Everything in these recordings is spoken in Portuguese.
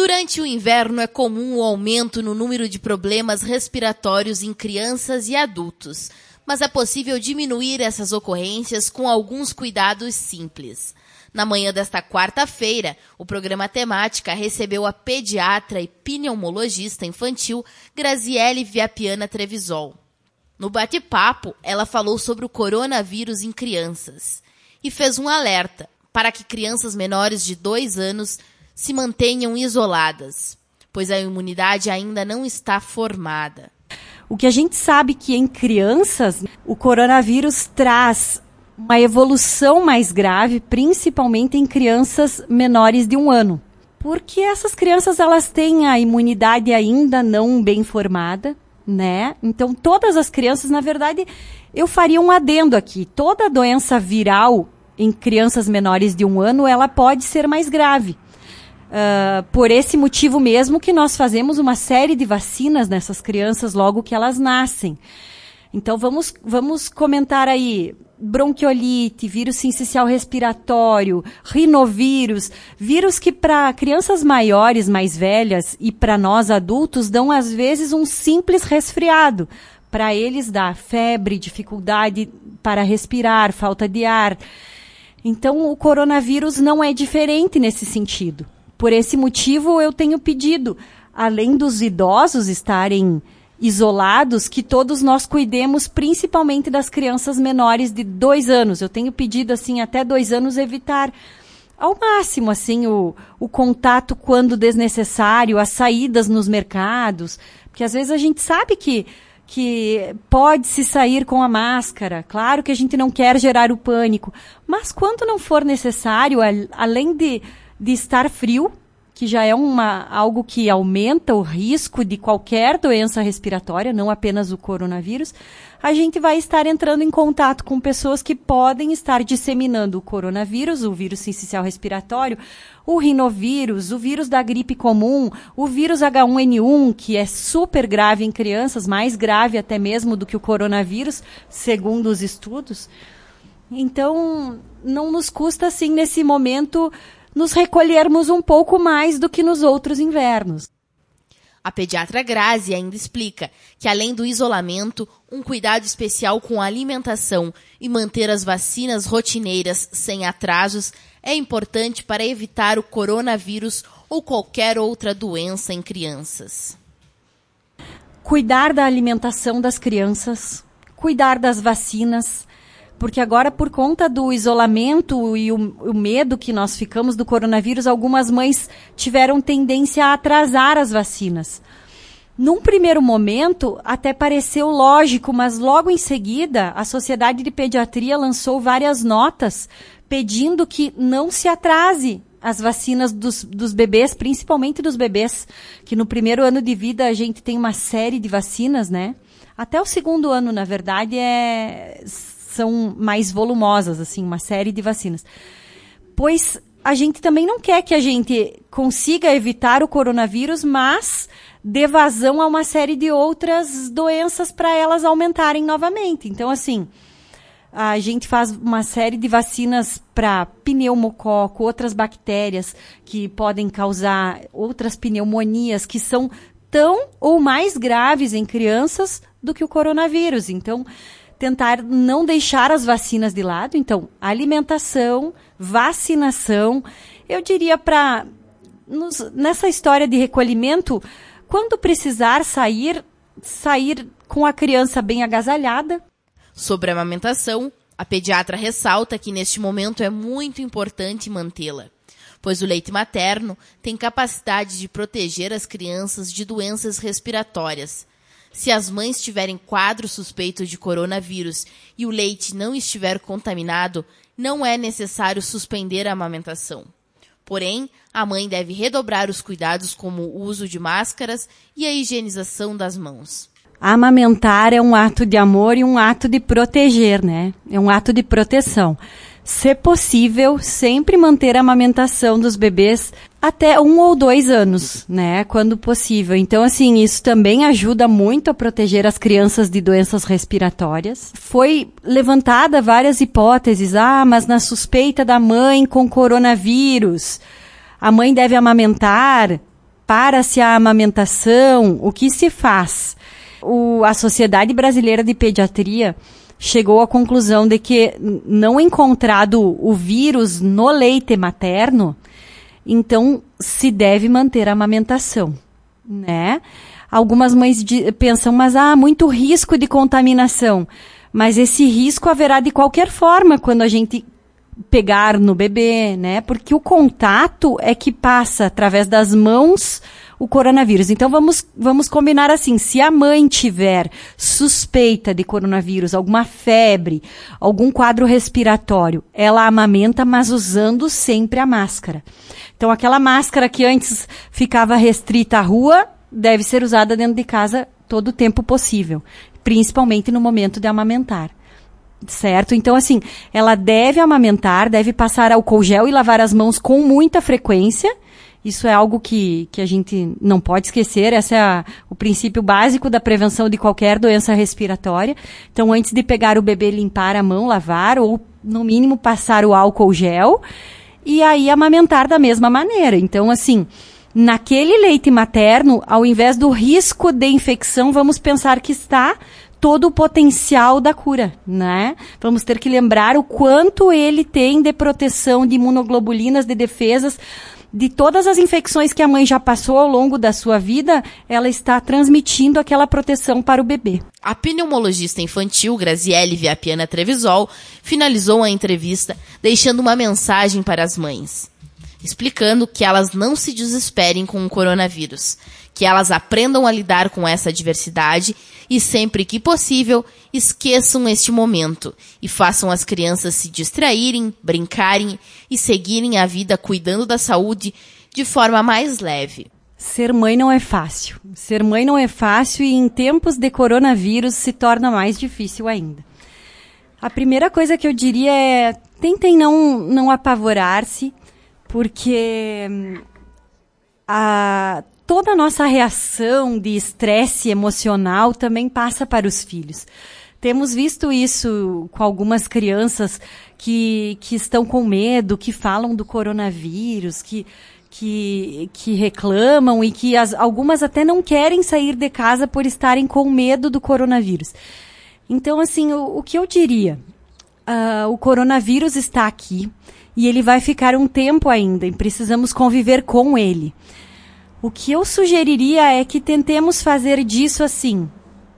Durante o inverno é comum o aumento no número de problemas respiratórios em crianças e adultos, mas é possível diminuir essas ocorrências com alguns cuidados simples. Na manhã desta quarta-feira, o programa Temática recebeu a pediatra e pneumologista infantil Graziele Viapiana Trevisol. No bate-papo, ela falou sobre o coronavírus em crianças e fez um alerta para que crianças menores de 2 anos se mantenham isoladas, pois a imunidade ainda não está formada. O que a gente sabe que em crianças, o coronavírus traz uma evolução mais grave, principalmente em crianças menores de 1 ano. Porque essas crianças, elas têm a imunidade ainda não bem formada, né? Então, todas as crianças, na verdade, eu faria um adendo aqui. Toda doença viral em crianças menores de 1 ano, ela pode ser mais grave. Por esse motivo mesmo que nós fazemos uma série de vacinas nessas crianças logo que elas nascem. Então, vamos comentar aí bronquiolite, vírus sincicial respiratório, rinovírus, vírus que para crianças maiores, mais velhas e para nós adultos dão às vezes um simples resfriado. Para eles dá febre, dificuldade para respirar, falta de ar. Então, o coronavírus não é diferente nesse sentido. Por esse motivo, eu tenho pedido, além dos idosos estarem isolados, que todos nós cuidemos, principalmente das crianças menores de 2 anos. Eu tenho pedido, assim, até 2 anos, evitar ao máximo, assim, o contato quando desnecessário, as saídas nos mercados, porque às vezes a gente sabe que pode-se sair com a máscara. Claro que a gente não quer gerar o pânico, mas quando não for necessário, além de estar frio, que já é algo que aumenta o risco de qualquer doença respiratória, não apenas o coronavírus, a gente vai estar entrando em contato com pessoas que podem estar disseminando o coronavírus, o vírus sincicial respiratório, o rinovírus, o vírus da gripe comum, o vírus H1N1, que é super grave em crianças, mais grave até mesmo do que o coronavírus, segundo os estudos. Então, não nos custa, assim, nesse momento, nos recolhermos um pouco mais do que nos outros invernos. A pediatra Grazi ainda explica que, além do isolamento, um cuidado especial com a alimentação e manter as vacinas rotineiras sem atrasos é importante para evitar o coronavírus ou qualquer outra doença em crianças. Cuidar da alimentação das crianças, cuidar das vacinas, porque agora, por conta do isolamento e o medo que nós ficamos do coronavírus, algumas mães tiveram tendência a atrasar as vacinas. Num primeiro momento, até pareceu lógico, mas logo em seguida, a Sociedade de Pediatria lançou várias notas pedindo que não se atrase as vacinas dos bebês, principalmente dos bebês, que no primeiro ano de vida a gente tem uma série de vacinas, né? Até o 2º ano, na verdade, são mais volumosas, assim, uma série de vacinas. Pois a gente também não quer que a gente consiga evitar o coronavírus, mas dê vazão a uma série de outras doenças para elas aumentarem novamente. Então, assim, a gente faz uma série de vacinas para pneumococo, outras bactérias que podem causar outras pneumonias que são tão ou mais graves em crianças do que o coronavírus. Então, tentar não deixar as vacinas de lado. Então, alimentação, vacinação. Eu diria nessa história de recolhimento, quando precisar sair com a criança bem agasalhada. Sobre a amamentação, a pediatra ressalta que neste momento é muito importante mantê-la, pois o leite materno tem capacidade de proteger as crianças de doenças respiratórias. Se as mães tiverem quadro suspeito de coronavírus e o leite não estiver contaminado, não é necessário suspender a amamentação. Porém, a mãe deve redobrar os cuidados como o uso de máscaras e a higienização das mãos. Amamentar é um ato de amor e um ato de proteger, né? É um ato de proteção. Se possível, sempre manter a amamentação dos bebês até 1 ou 2 anos, né? Quando possível. Então, assim, isso também ajuda muito a proteger as crianças de doenças respiratórias. Foi levantada várias hipóteses. Mas na suspeita da mãe com coronavírus, a mãe deve amamentar. para-se a amamentação, o que se faz? A Sociedade Brasileira de Pediatria chegou à conclusão de que, não encontrado o vírus no leite materno, então se deve manter a amamentação, né? Algumas mães pensam, mas há muito risco de contaminação. Mas esse risco haverá de qualquer forma quando a gente pegar no bebê, né? Porque o contato é que passa através das mãos o coronavírus. Então vamos combinar assim, se a mãe tiver suspeita de coronavírus, alguma febre, algum quadro respiratório, ela amamenta, mas usando sempre a máscara. Então aquela máscara que antes ficava restrita à rua, deve ser usada dentro de casa todo o tempo possível, principalmente no momento de amamentar. Certo? Então, assim, ela deve amamentar, deve passar álcool gel e lavar as mãos com muita frequência. Isso é algo que a gente não pode esquecer. Esse é o princípio básico da prevenção de qualquer doença respiratória. Então, antes de pegar o bebê, limpar a mão, lavar ou, no mínimo, passar o álcool gel. E aí, amamentar da mesma maneira. Então, assim, naquele leite materno, ao invés do risco de infecção, vamos pensar que está todo o potencial da cura, né? Vamos ter que lembrar o quanto ele tem de proteção, de imunoglobulinas, de defesas, de todas as infecções que a mãe já passou ao longo da sua vida, ela está transmitindo aquela proteção para o bebê. A pneumologista infantil Graziele Viapiana Trevisol finalizou a entrevista deixando uma mensagem para as mães, explicando que elas não se desesperem com o coronavírus, que elas aprendam a lidar com essa adversidade e, sempre que possível, esqueçam este momento e façam as crianças se distraírem, brincarem e seguirem a vida cuidando da saúde de forma mais leve. Ser mãe não é fácil. Ser mãe não é fácil e em tempos de coronavírus se torna mais difícil ainda. A primeira coisa que eu diria é tentem não apavorar-se, porque toda a nossa reação de estresse emocional também passa para os filhos. Temos visto isso com algumas crianças que estão com medo, que falam do coronavírus, que reclamam e que algumas até não querem sair de casa por estarem com medo do coronavírus. Então, assim, o que eu diria? O coronavírus está aqui e ele vai ficar um tempo ainda e precisamos conviver com ele. O que eu sugeriria é que tentemos fazer disso assim,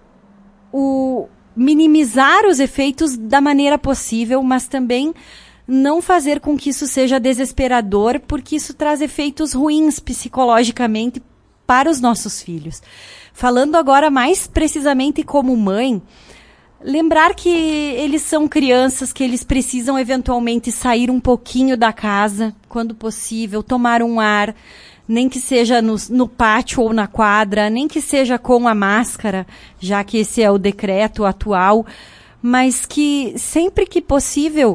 minimizar os efeitos da maneira possível, mas também não fazer com que isso seja desesperador, porque isso traz efeitos ruins psicologicamente para os nossos filhos. Falando agora mais precisamente como mãe, lembrar que eles são crianças, que eles precisam eventualmente sair um pouquinho da casa, quando possível, tomar um ar, nem que seja no pátio ou na quadra, nem que seja com a máscara, já que esse é o decreto atual, mas que sempre que possível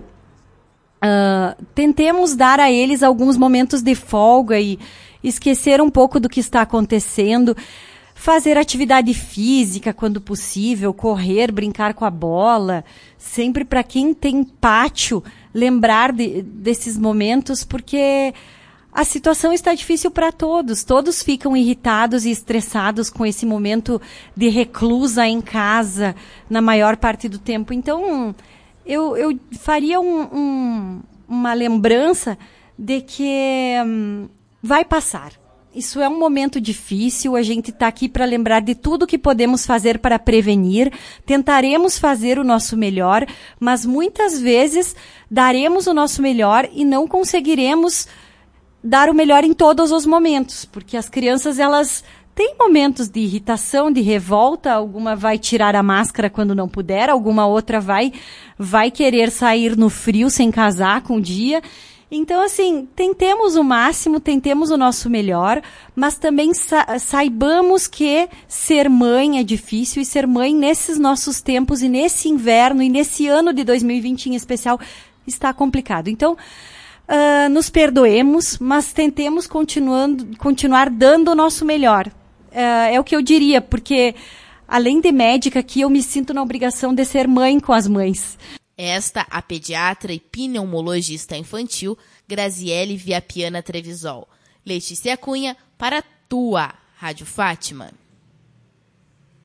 tentemos dar a eles alguns momentos de folga e esquecer um pouco do que está acontecendo, fazer atividade física quando possível, correr, brincar com a bola, sempre para quem tem pátio, lembrar desses momentos, porque a situação está difícil para todos. Todos ficam irritados e estressados com esse momento de reclusa em casa na maior parte do tempo. Então, eu faria uma lembrança de que vai passar. Isso é um momento difícil, a gente está aqui para lembrar de tudo que podemos fazer para prevenir, tentaremos fazer o nosso melhor, mas muitas vezes daremos o nosso melhor e não conseguiremos dar o melhor em todos os momentos, porque as crianças, elas têm momentos de irritação, de revolta, alguma vai tirar a máscara quando não puder, alguma outra vai querer sair no frio sem casaco um dia. Então, assim, tentemos o máximo, tentemos o nosso melhor, mas também saibamos que ser mãe é difícil e ser mãe nesses nossos tempos e nesse inverno e nesse ano de 2020 em especial está complicado. Então, nos perdoemos, mas tentemos continuar dando o nosso melhor. É o que eu diria, porque além de médica aqui, eu me sinto na obrigação de ser mãe com as mães. Esta, a pediatra e pneumologista infantil Graziele Viapiana Trevisol. Letícia Cunha, para tua Rádio Fátima.